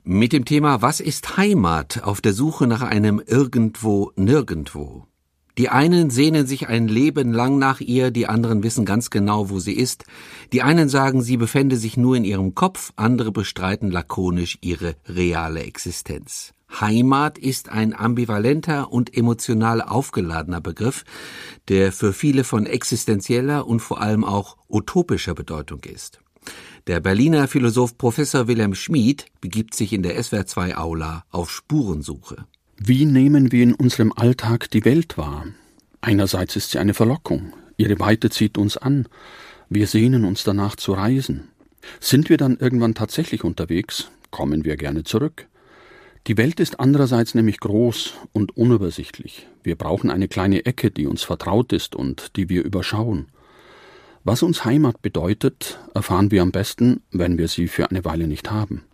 Mit dem Thema Was ist Heimat? Auf der Suche nach einem Irgendwo, Nirgendwo. Die einen sehnen sich ein Leben lang nach ihr, die anderen wissen ganz genau, wo sie ist. Die einen sagen, sie befände sich nur in ihrem Kopf, andere bestreiten lakonisch ihre reale Existenz. Heimat ist ein ambivalenter und emotional aufgeladener Begriff, der für viele von existenzieller und vor allem auch utopischer Bedeutung ist. Der Berliner Philosoph Professor Wilhelm Schmid begibt sich in der SWR2-Aula auf Spurensuche. Wie nehmen wir in unserem Alltag die Welt wahr? Einerseits ist sie eine Verlockung. Ihre Weite zieht uns an. Wir sehnen uns danach zu reisen. Sind wir dann irgendwann tatsächlich unterwegs, kommen wir gerne zurück. Die Welt ist andererseits nämlich groß und unübersichtlich. Wir brauchen eine kleine Ecke, die uns vertraut ist und die wir überschauen. Was uns Heimat bedeutet, erfahren wir am besten, wenn wir sie für eine Weile nicht haben.